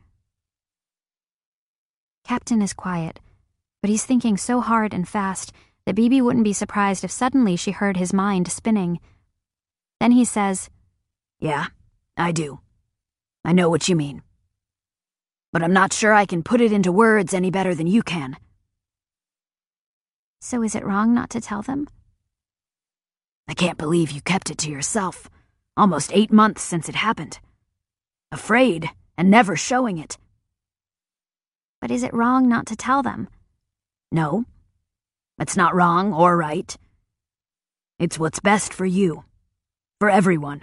Speaker 1: Captain is quiet, but he's thinking so hard and fast that Bibi wouldn't be surprised if suddenly she heard his mind spinning. Then he says,
Speaker 2: Yeah, I do. I know what you mean. But I'm not sure I can put it into words any better than you can.
Speaker 1: So is it wrong not to tell them?
Speaker 2: I can't believe you kept it to yourself. Almost eight months since it happened. Afraid and never showing it.
Speaker 1: But is it wrong not to tell them?
Speaker 2: No. It's not wrong or right. It's what's best for you. For everyone.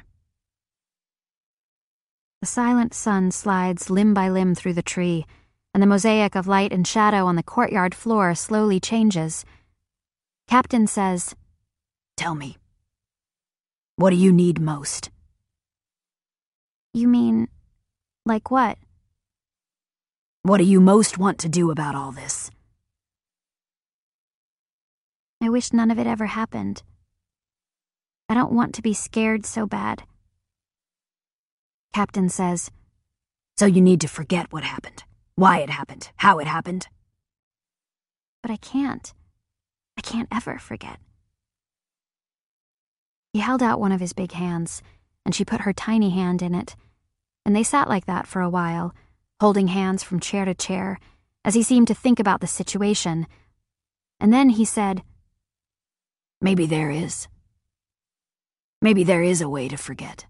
Speaker 1: The silent sun slides limb by limb through the tree, and the mosaic of light and shadow on the courtyard floor slowly changes. Captain says,
Speaker 2: Tell me, what do you need most?
Speaker 1: You mean, like what?
Speaker 2: What do you most want to do about all this?
Speaker 1: I wish none of it ever happened. I don't want to be scared so bad.
Speaker 2: Captain says, So you need to forget what happened, why it happened, how it happened.
Speaker 1: But I can't. I can't ever forget. He held out one of his big hands, and she put her tiny hand in it, and they sat like that for a while, holding hands from chair to chair, as he seemed to think about the situation. And then he said,
Speaker 2: Maybe there is. Maybe there is a way to forget.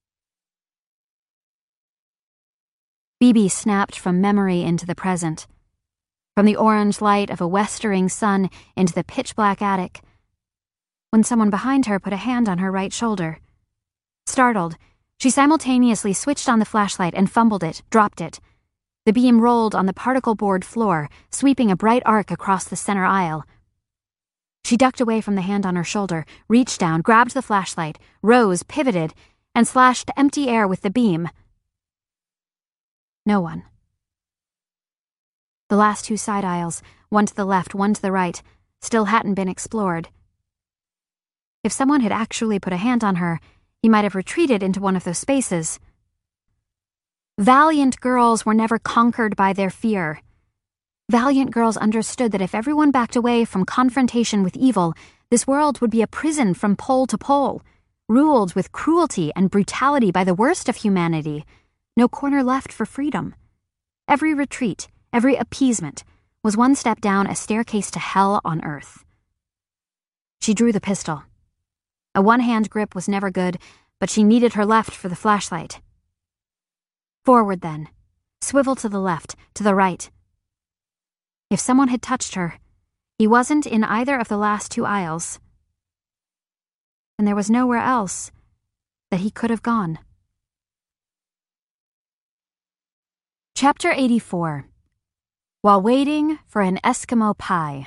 Speaker 1: Bibi snapped from memory into the present, from the orange light of a westering sun into the pitch-black attic, when someone behind her put a hand on her right shoulder. Startled, she simultaneously switched on the flashlight and fumbled it, dropped it. The beam rolled on the particle board floor, sweeping a bright arc across the center aisle. She ducked away from the hand on her shoulder, reached down, grabbed the flashlight, rose, pivoted, and slashed empty air with the beam. No one. The last two side aisles, one to the left, one to the right, still hadn't been explored. If someone had actually put a hand on her, he might have retreated into one of those spaces. Valiant girls were never conquered by their fear. Valiant girls understood that if everyone backed away from confrontation with evil, this world would be a prison from pole to pole, ruled with cruelty and brutality by the worst of humanity. No corner left for freedom. Every retreat, every appeasement, was one step down a staircase to hell on earth. She drew the pistol. A one-hand grip was never good, but she needed her left for the flashlight. Forward then. Swivel to the left, to the right. If someone had touched her, he wasn't in either of the last two aisles. And there was nowhere else that he could have gone. Chapter eighty-four. While Waiting for an Eskimo Pie.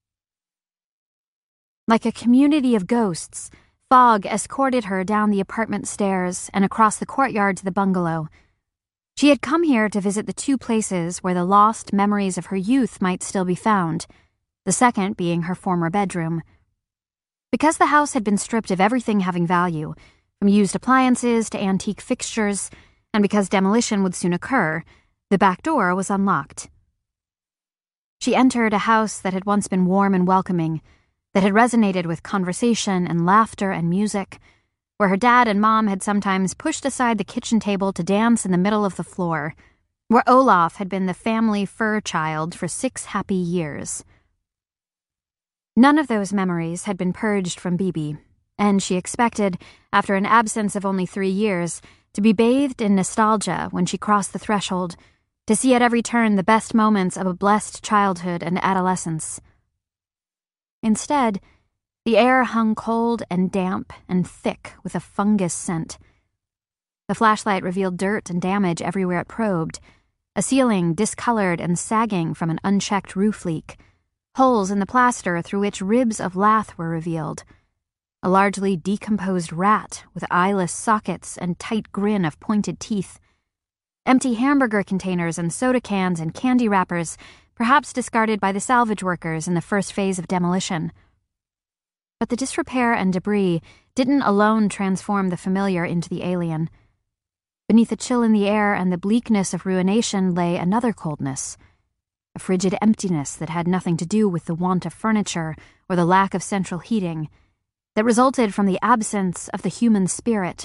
Speaker 1: Like a community of ghosts, fog escorted her down the apartment stairs and across the courtyard to the bungalow. She had come here to visit the two places where the lost memories of her youth might still be found, the second being her former bedroom. Because the house had been stripped of everything having value, from used appliances to antique fixtures, and because demolition would soon occur, the back door was unlocked. She entered a house that had once been warm and welcoming, that had resonated with conversation and laughter and music, where her dad and mom had sometimes pushed aside the kitchen table to dance in the middle of the floor, where Olaf had been the family fur child for six happy years. None of those memories had been purged from Bibi, and she expected, after an absence of only three years, to be bathed in nostalgia when she crossed the threshold, to see at every turn the best moments of a blessed childhood and adolescence. Instead, the air hung cold and damp and thick with a fungus scent. The flashlight revealed dirt and damage everywhere it probed, a ceiling discolored and sagging from an unchecked roof leak, holes in the plaster through which ribs of lath were revealed, a largely decomposed rat with eyeless sockets and tight grin of pointed teeth, empty hamburger containers and soda cans and candy wrappers, perhaps discarded by the salvage workers in the first phase of demolition. But the disrepair and debris didn't alone transform the familiar into the alien. Beneath the chill in the air and the bleakness of ruination lay another coldness, a frigid emptiness that had nothing to do with the want of furniture or the lack of central heating, that resulted from the absence of the human spirit.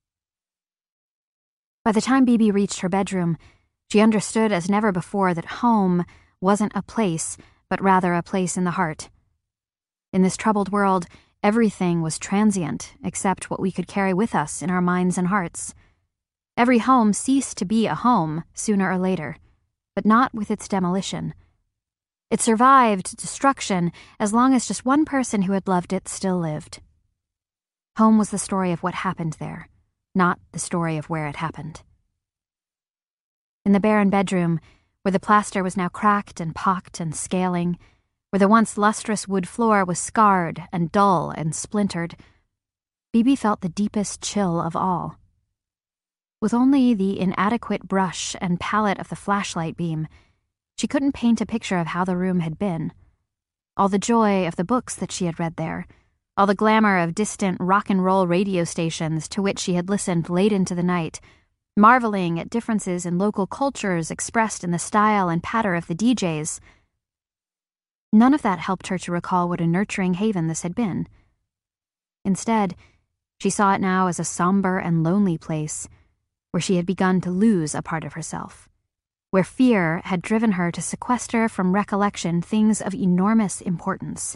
Speaker 1: By the time Bibi reached her bedroom, she understood as never before that home wasn't a place, but rather a place in the heart. In this troubled world, everything was transient except what we could carry with us in our minds and hearts. Every home ceased to be a home sooner or later, but not with its demolition. It survived destruction as long as just one person who had loved it still lived. Home was the story of what happened there, not the story of where it happened. In the barren bedroom, where the plaster was now cracked and pocked and scaling, where the once lustrous wood floor was scarred and dull and splintered, Bibi felt the deepest chill of all. With only the inadequate brush and palette of the flashlight beam, she couldn't paint a picture of how the room had been. All the joy of the books that she had read there, all the glamour of distant rock and roll radio stations to which she had listened late into the night, marveling at differences in local cultures expressed in the style and patter of the D Js. None of that helped her to recall what a nurturing haven this had been. Instead, she saw it now as a somber and lonely place, where she had begun to lose a part of herself, where fear had driven her to sequester from recollection things of enormous importance.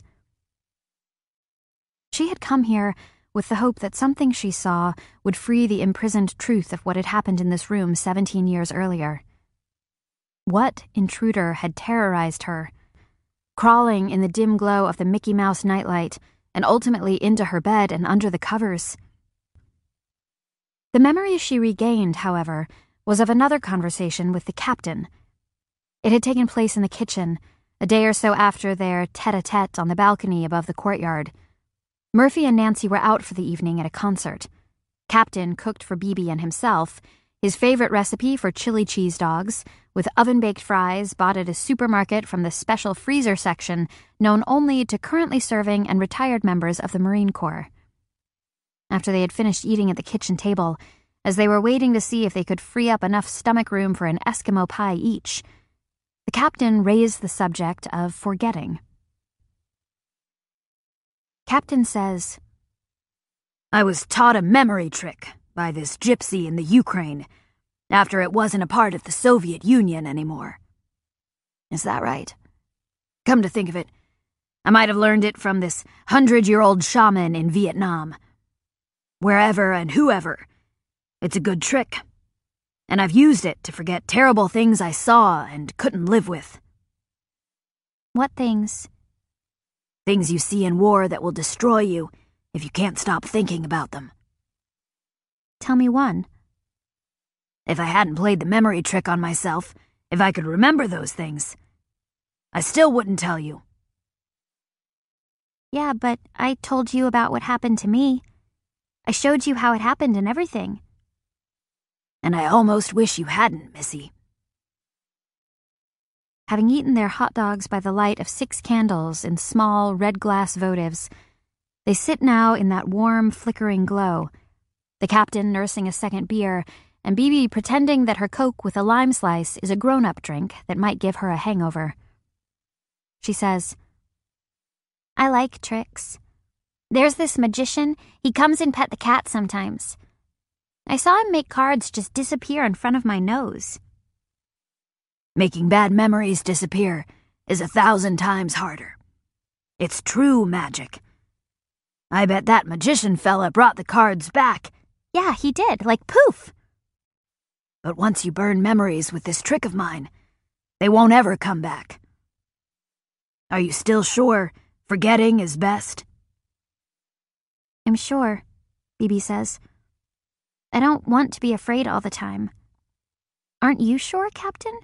Speaker 1: She had come here with the hope that something she saw would free the imprisoned truth of what had happened in this room seventeen years earlier. What intruder had terrorized her, crawling in the dim glow of the Mickey Mouse nightlight and ultimately into her bed and under the covers? The memory she regained, however, was of another conversation with the captain. It had taken place in the kitchen, a day or so after their tete-a-tete on the balcony above the courtyard. Murphy and Nancy were out for the evening at a concert. Captain cooked for Bibi and himself, his favorite recipe for chili cheese dogs, with oven-baked fries bought at a supermarket from the special freezer section known only to currently serving and retired members of the Marine Corps. After they had finished eating at the kitchen table, as they were waiting to see if they could free up enough stomach room for an Eskimo pie each, the captain raised the subject of forgetting. Captain says,
Speaker 2: I was taught a memory trick by this gypsy in the Ukraine after it wasn't a part of the Soviet Union anymore. Is that right? Come to think of it, I might have learned it from this hundred-year-old shaman in Vietnam. Wherever and whoever, it's a good trick, and I've used it to forget terrible things I saw and couldn't live with.
Speaker 1: What things?
Speaker 2: Things you see in war that will destroy you if you can't stop thinking about them.
Speaker 1: Tell me one.
Speaker 2: If I hadn't played the memory trick on myself, if I could remember those things, I still wouldn't tell you.
Speaker 1: Yeah, but I told you about what happened to me. I showed you how it happened and everything.
Speaker 2: And I almost wish you hadn't, Missy.
Speaker 1: Having eaten their hot dogs by the light of six candles in small red glass votives, they sit now in that warm, flickering glow, the captain nursing a second beer, and Bibi pretending that her Coke with a lime slice is a grown-up drink that might give her a hangover. She says, I like tricks. There's this magician, he comes and pet the cat sometimes. I saw him make cards just disappear in front of my nose.
Speaker 2: Making bad memories disappear is a thousand times harder. It's true magic. I bet that magician fella brought the cards back.
Speaker 1: Yeah, he did, like poof.
Speaker 2: But once you burn memories with this trick of mine, they won't ever come back. Are you still sure forgetting is best?
Speaker 1: I'm sure, Bibi says. I don't want to be afraid all the time. Aren't you sure, Captain?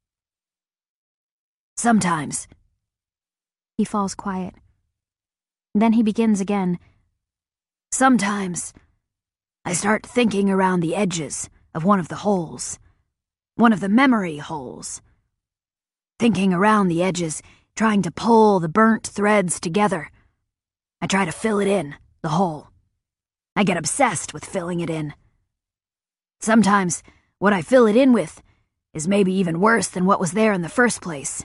Speaker 2: Sometimes.
Speaker 1: He falls quiet. Then he begins again.
Speaker 2: Sometimes I start thinking around the edges of one of the holes. One of the memory holes. Thinking around the edges, trying to pull the burnt threads together. I try to fill it in, the hole. I get obsessed with filling it in. Sometimes what I fill it in with is maybe even worse than what was there in the first place.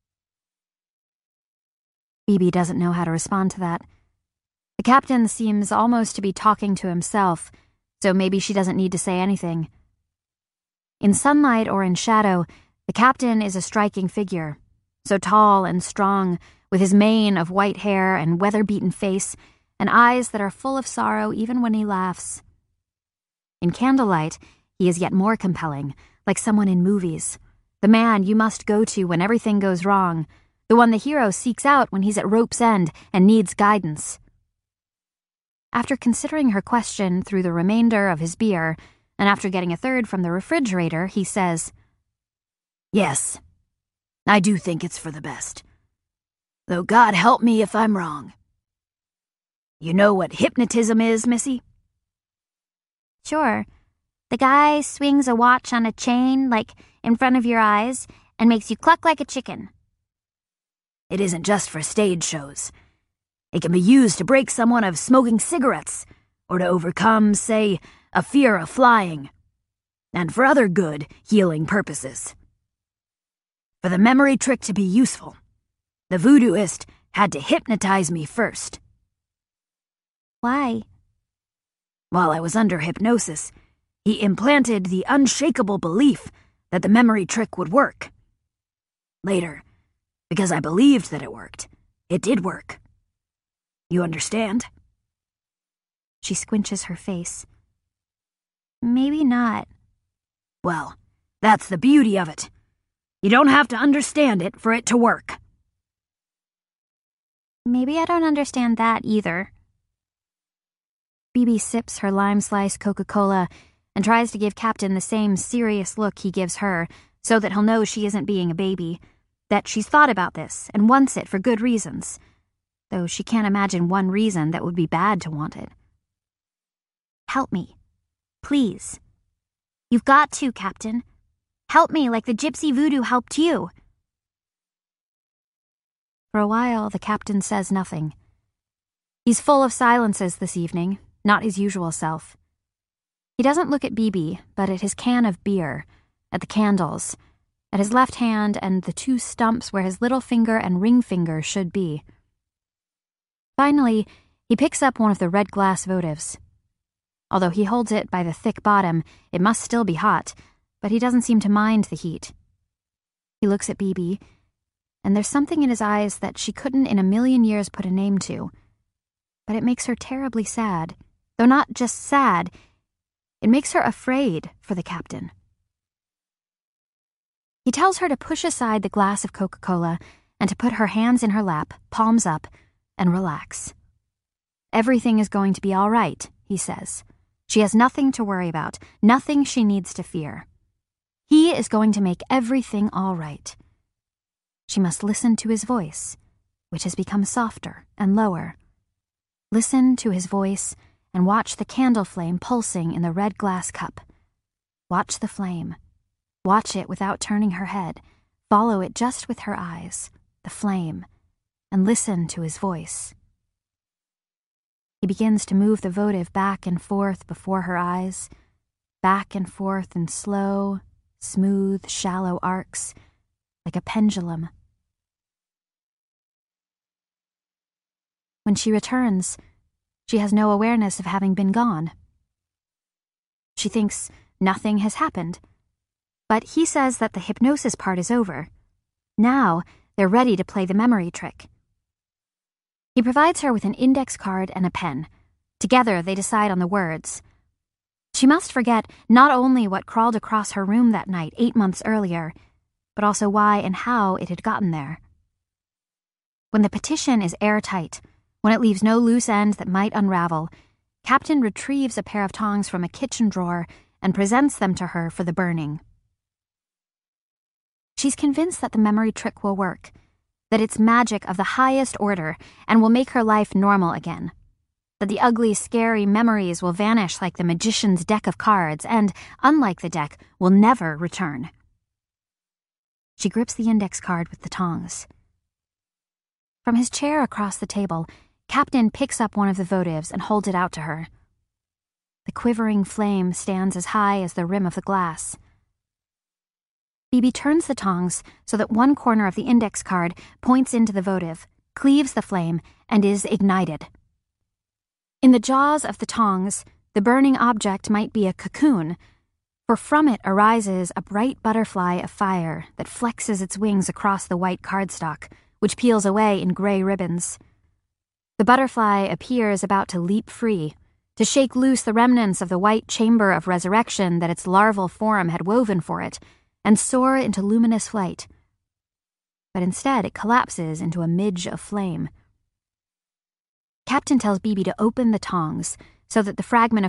Speaker 1: Bibi doesn't know how to respond to that. The captain seems almost to be talking to himself, so maybe she doesn't need to say anything. In sunlight or in shadow, the captain is a striking figure, so tall and strong, with his mane of white hair and weather-beaten face, and eyes that are full of sorrow even when he laughs. In candlelight, he is yet more compelling, like someone in movies, the man you must go to when everything goes wrong, the one the hero seeks out when he's at rope's end and needs guidance. After considering her question through the remainder of his beer, and after getting a third from the refrigerator, he says,
Speaker 2: Yes, I do think it's for the best. Though God help me if I'm wrong. You know what hypnotism is, Missy?
Speaker 1: Sure. The guy swings a watch on a chain, like, in front of your eyes, and makes you cluck like a chicken.
Speaker 2: It isn't just for stage shows. It can be used to break someone of smoking cigarettes, or to overcome, say, a fear of flying, and for other good, healing purposes. For the memory trick to be useful, the voodooist had to hypnotize me first.
Speaker 1: Why?
Speaker 2: While I was under hypnosis, he implanted the unshakable belief that the memory trick would work. Later, because I believed that it worked, it did work. You understand?
Speaker 1: She squinches her face. Maybe not.
Speaker 2: Well, that's the beauty of it. You don't have to understand it for it to work.
Speaker 1: Maybe I don't understand that either. Bibi sips her lime-sliced Coca-Cola and tries to give Captain the same serious look he gives her so that he'll know she isn't being a baby, that she's thought about this and wants it for good reasons, though she can't imagine one reason that would be bad to want it. Help me. Please. You've got to, Captain. Help me like the gypsy voodoo helped you. For a while, the captain says nothing. He's full of silences this evening, not his usual self. He doesn't look at Bibi, but at his can of beer, at the candles, at his left hand and the two stumps where his little finger and ring finger should be. Finally, he picks up one of the red glass votives. Although he holds it by the thick bottom, it must still be hot, but he doesn't seem to mind the heat. He looks at Bibi, and there's something in his eyes that she couldn't in a million years put a name to. But it makes her terribly sad, though not just sad, it makes her afraid for the captain. He tells her to push aside the glass of Coca-Cola and to put her hands in her lap, palms up, and relax. Everything is going to be all right, he says. She has nothing to worry about, nothing she needs to fear. He is going to make everything all right. She must listen to his voice, which has become softer and lower. Listen to his voice and watch the candle flame pulsing in the red glass cup. Watch the flame. Watch it without turning her head. Follow it just with her eyes, the flame, and listen to his voice. He begins to move the votive back and forth before her eyes, back and forth in slow, smooth, shallow arcs, like a pendulum. When she returns, she has no awareness of having been gone. She thinks nothing has happened. But he says that the hypnosis part is over. Now, they're ready to play the memory trick. He provides her with an index card and a pen. Together, they decide on the words. She must forget not only what crawled across her room that night eight months earlier, but also why and how it had gotten there. When the petition is airtight, when it leaves no loose ends that might unravel, Captain retrieves a pair of tongs from a kitchen drawer and presents them to her for the burning. She's convinced that the memory trick will work, that it's magic of the highest order and will make her life normal again, that the ugly, scary memories will vanish like the magician's deck of cards and, unlike the deck, will never return. She grips the index card with the tongs. From his chair across the table, Captain picks up one of the votives and holds it out to her. The quivering flame stands as high as the rim of the glass. Phoebe turns the tongs so that one corner of the index card points into the votive, cleaves the flame, and is ignited. In the jaws of the tongs, the burning object might be a cocoon, for from it arises a bright butterfly of fire that flexes its wings across the white cardstock, which peels away in gray ribbons. The butterfly appears about to leap free, to shake loose the remnants of the white chamber of resurrection that its larval form had woven for it, and soar into luminous flight. But instead it collapses into a midge of flame. Captain tells Bebe to open the tongs so that the fragment of